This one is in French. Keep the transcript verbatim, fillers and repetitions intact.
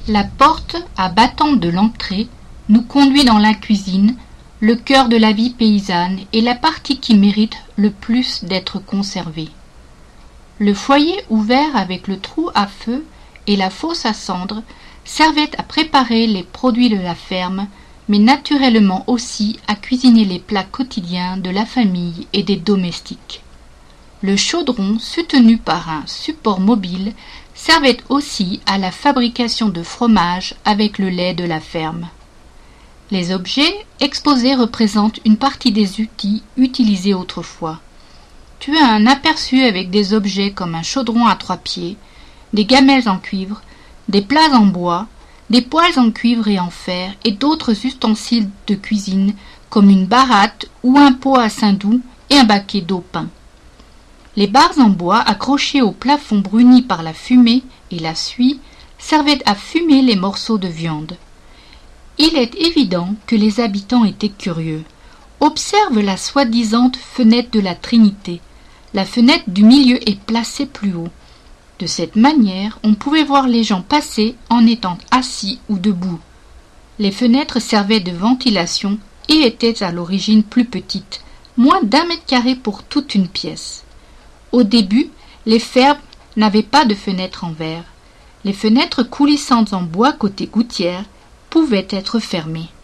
La porte à battant de l'entrée nous conduit dans la cuisine, le cœur de la vie paysanne et la partie qui mérite le plus d'être conservée. Le foyer ouvert avec le trou à feu et la fosse à cendres servait à préparer les produits de la ferme, mais naturellement aussi à cuisiner les plats quotidiens de la famille et des domestiques. Le chaudron, soutenu par un support mobile, servait aussi à la fabrication de fromage avec le lait de la ferme. Les objets exposés représentent une partie des outils utilisés autrefois. Tu as un aperçu avec des objets comme un chaudron à trois pieds, des gamelles en cuivre, des plats en bois, des poêles en cuivre et en fer et d'autres ustensiles de cuisine comme une baratte ou un pot à saindoux et un baquet d'eau peint. Les barres en bois accrochées au plafond bruni par la fumée et la suie servaient à fumer les morceaux de viande. Il est évident que les habitants étaient curieux. Observe la soi-disante fenêtre de la Trinité. La fenêtre du milieu est placée plus haut. De cette manière, on pouvait voir les gens passer en étant assis ou debout. Les fenêtres servaient de ventilation et étaient à l'origine plus petites, moins d'un mètre carré pour toute une pièce. Au début, les fermes n'avaient pas de fenêtres en verre. Les fenêtres coulissantes en bois côté gouttière pouvaient être fermées.